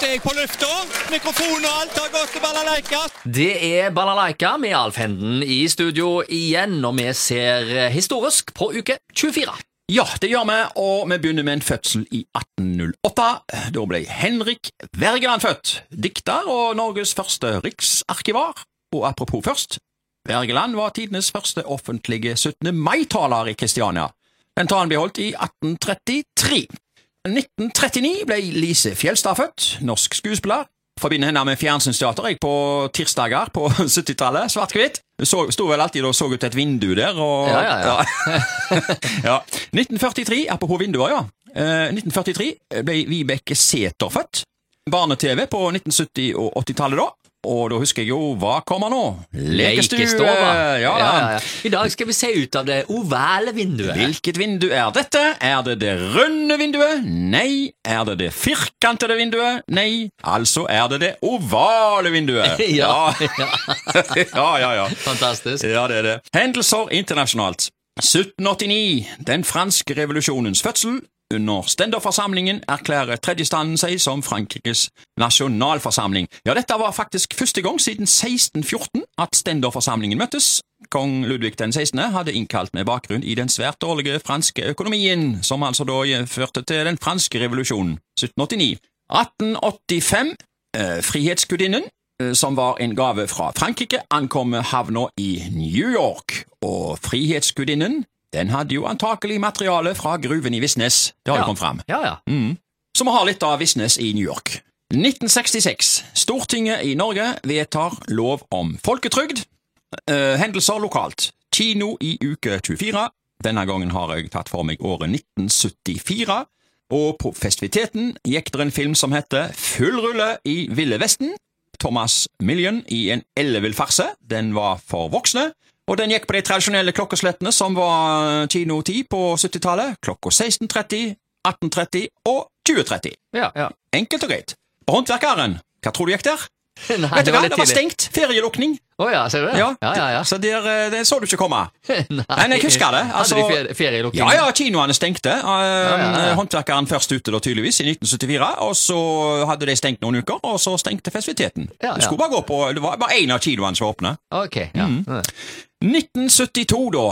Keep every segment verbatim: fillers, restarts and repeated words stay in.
er jeg på lufta. Mikrofon og alt har gått til balalaika. Det er balalaika med Alf Henden i studio igjen, og vi ser historisk på uke tjuefire. Ja, det gjør vi, og vi begynner med en fødsel i atten null åtte. Da ble Henrik Wergeland født, dikter og Norges første riksarkivar. Og apropos først, Wergeland var tidenes første offentlige syttende mai-taler i Kristiania. Den talen ble holdt i atten trettitre. nitten trettini ble Lise Fjelstad født, norsk skuespiller. Forbinder henne med fjernsynsteater jeg på tirsdager på syttitallet, svart-hvitt. Stod vel alltid og så ut et vindu der. Og, ja, ja, ja. ja. nitten førtitre, apropos vinduer, ja. Eh, nitten førtitre ble Vibeke Sæther født. Barne-TV på nitten sytti- og åttitallet da. Og da husker jeg jo, hva kommer nå? Lekestue. Ja, ja, ja, ja. I dag skal vi se ut av det ovale vinduet. Hvilket vindu er dette? Er det det runde vinduet? Nei. Er det det firkantede vinduet? Nei. Altså er det det ovale vinduet. ja. Ja. ja, ja, ja. Fantastisk. Ja, det er det. Hendelser internasjonalt. sytten åttini, den franske revolusjonens fødsel. Under stenderforsamlingen erklærer tredjestanden seg som Frankrikes nasjonalforsamling. Ja, dette var faktisk første gang siden seksten fjorten at stenderforsamlingen møttes. Kong Ludvig den sekstende hadde innkalt med bakgrunn i den svært dårlige franske økonomien, som altså da førte til den franske revolusjonen, sytten åttini. atten åttifem, eh, Frihetsgudinnen, eh, som var en gave fra Frankrike, ankom havna i New York, og Frihetsgudinnen den hadde jo antakelig materiale fra gruven i Vissnes. Det har jo ja. kommet frem. Ja, ja. Mm. Så vi har litt av Vissnes i New York. nitten sekstiseks. Stortinget i Norge vedtar lov om folketrygd. Uh, hendelser lokalt. Kino i uke tjuefire. Denne gangen har jeg tatt for meg året nitten syttifire. Og på festiviteten gikk det en film som heter Full rulle i Ville Vesten. Thomas Million i en ellevill farse. Den var for voksne. Og den gikk på de tradisjonelle klokkeslettene som var kinotid på syttitallet, klokka seksten tretti, atten tretti og tjue tretti. Ja, ja. Enkelt og greit. På Håndverkeren, hva tror du gikk der? Nei, Vet du hva, litt det var tidlig. stengt, ferielukning. Å ja, ser du det? Ja, ja, ja. ja. Så der, det så du ikke komme. Nei, Men jeg husker det. Altså, Hadde de ferie, ferielukking? ja, ja, kinoene stengte. Uh, ja, ja. Håndverkeren først ute da tydeligvis i nitten syttifire, og så hadde de stengt noen uker, og så stengte festiviteten. Ja, ja. Det skulle bare gå på, det var bare en av kinoene som var åpne. Ok, ja. Mm. nitten syttito da,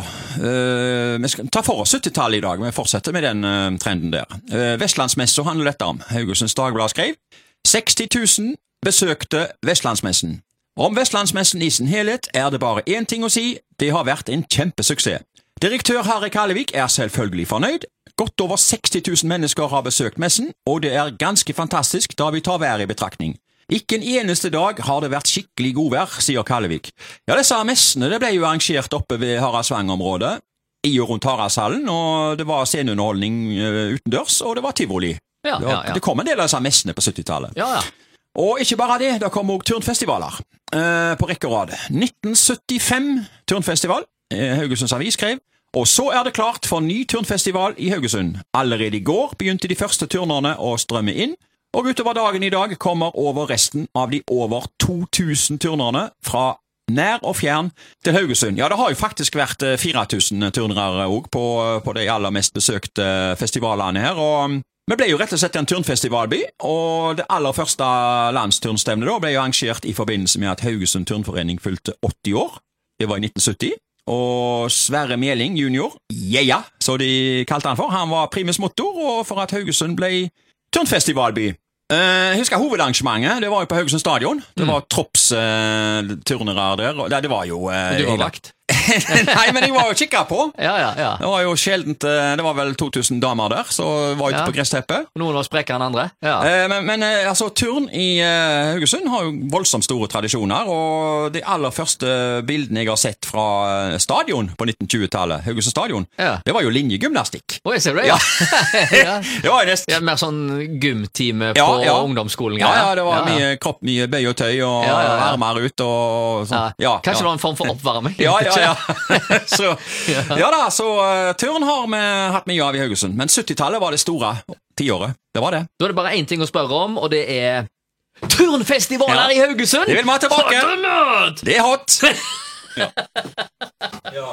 uh, vi skal ta for oss syttitallet i dag, men fortsette med den uh, trenden der. Uh, Vestlandsmessa handler dette om. Haugesunds Dagblad skrev, seksti tusen besøkte Vestlandsmessen. Om Vestlandsmessen i sin helhet er det bare én ting å si, det har vært en kjempesuksess. Direktør Harry Kallevik er selvfølgelig fornøyd. Godt over seksti tusen mennesker har besøkt messen, og det er ganske fantastisk da vi tar vær i betraktning. Ikke en eneste dag har det vært skikkelig godvær, sier Kallevik. Ja, disse messene det ble jo arrangert oppe ved Haraldsvang-området, i og rundt Haraldshallen, og det var sceneunderholdning uh, utendørs, og det var tivoli. Ja, ja, ja. Det kom en del av disse messene på syttitallet. Ja, ja. Og ikke bare det, det kom også turnfestivaler uh, på rekke og rad. nitten syttifem turnfestival, uh, Haugesunds Avis skrev, og så er det klart for ny turnfestival i Haugesund. Allerede i går begynte de første turnerne å strømme inn, og utover dagen i dag kommer over resten av de over to tusen turnerne fra nær og fjern til Haugesund. Ja, det har jo faktisk vært fire tusen turnere også på, på de aller mest besøkte festivalene her, og vi ble jo rett og slett en turnfestivalby, og det aller første landsturnstevnet da ble jo arrangert i forbindelse med at Haugesund Turnforening fylte åtti år. Det var i nitten sytti. Og Sverre Meling junior, yeah, så de kalte han for, han var primus motor, og for at Haugesund ble turnfestivalby. Uh, jeg husker hovedarrangementet, det var jo på Haugesund stadion. Det var troppsturnere uh, der, og det, det var jo... Uh, Du var vakt? Nei, men jeg var jo kikket på. Ja, ja, ja. Det var jo sjeldent, det var vel to tusen damer der, så var ute Ja. på gressteppet. Noen var sprekkere enn andre? Ja. Eh, men men eh, altså, turn i eh, Haugesund har jo voldsomt store tradisjoner, og de aller første bildene jeg har sett fra eh, stadion på nitten tjue-tallet, Haugesund stadion, Ja. det var jo linjegymnastikk. Oi, ser du det? Ja. ja. Det var jo nesten... Ja, mer sånn gymtime Ja, på ja. ungdomsskolen. Ja, ja, det var mye kropp, mye bøy og tøy, og Ja, ja, ja. armer ut, og sånn. Ja. Ja, Kanskje det ja. var en form for oppvarming? Ja, ja, ja. så, ja da, så uh, turn har vi hatt mye av i Haugesund, men syttitallet var det store tiåret. Det var det. Da er det bare én ting å spørre om, og det er turnfestivaler Ja. i Haugesund! Det vil vi ha tilbake. Hot or not? Det er hot. ja. Ja.